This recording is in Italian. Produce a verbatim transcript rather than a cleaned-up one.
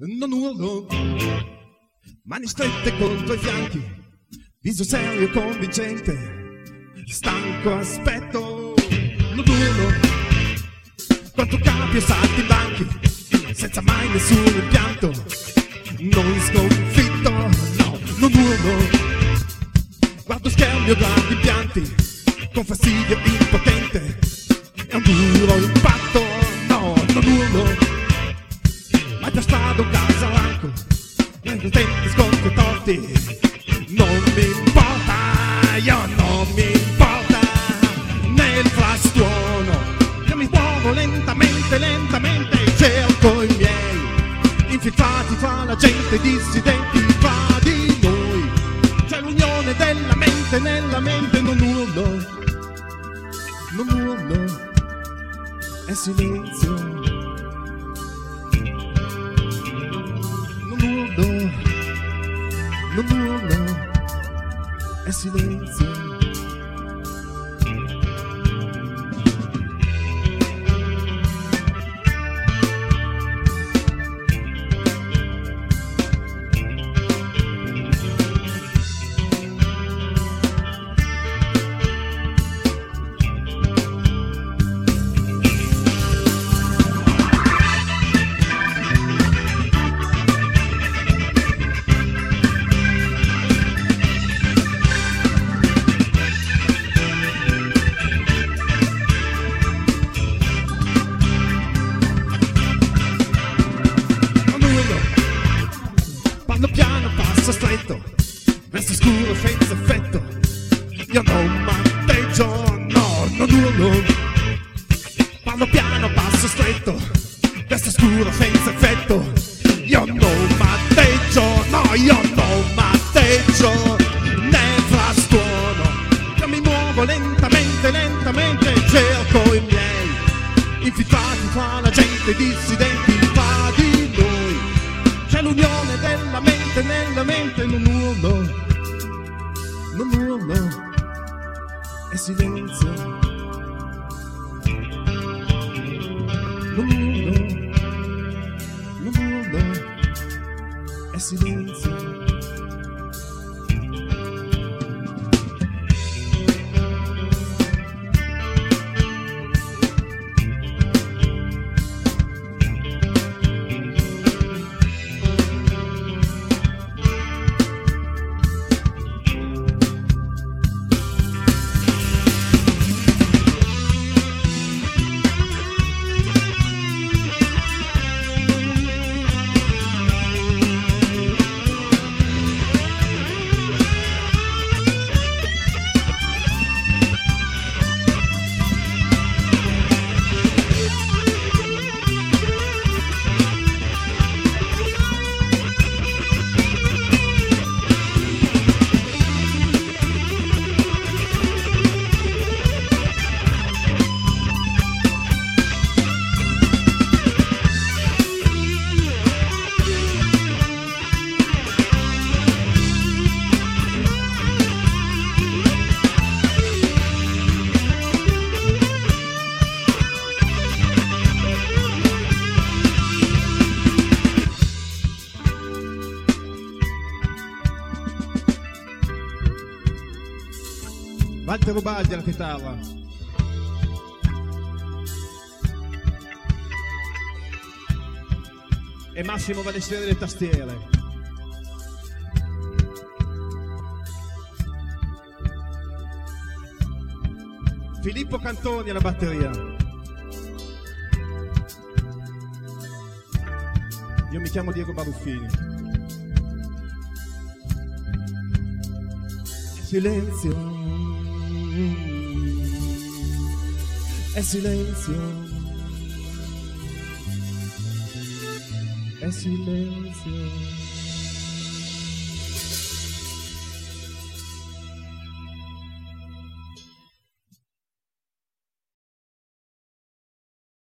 non urlo, mani strette contro i fianchi, viso serio e convincente, stanco aspetto, non urlo, quanto capi e salti in banchi, senza mai nessun impianto, non sconfitto, no, non urlo, guardo schermi o guardo impianti, con fastidio impotente, è un duro impatto, no, non urlo, mai per strada un casalanco, mentre tempi scontri torti, non mi importa, io non mi importa, nel frastuono, io mi muovo lentamente, lentamente, cerco i miei, infiltrati fra la gente, dissidenti fra di noi, c'è l'unione della mente, nella mente non urlo, non urlo, è silenzio. Non urlo, è silenzio. Piano passo stretto, verso scuro senza effetto, io non matteggio, no, non urlo, parlo piano passo stretto, verso scuro senza effetto, io non matteggio, no, io non matteggio, nel frastuono, io mi muovo lentamente, lentamente, cerco i miei, infiltrati fra la gente, dissidenti fra di noi, c'è l'unione della mente, nella mente non urlo, non urlo, è silenzio, non urlo, non urlo, è silenzio. Walter Ubaldi alla chitarra. E Massimo Valestieri alle tastiere. Filippo Cantoni alla batteria. Io mi chiamo Diego Baruffini. Silenzio. È silenzio, è silenzio.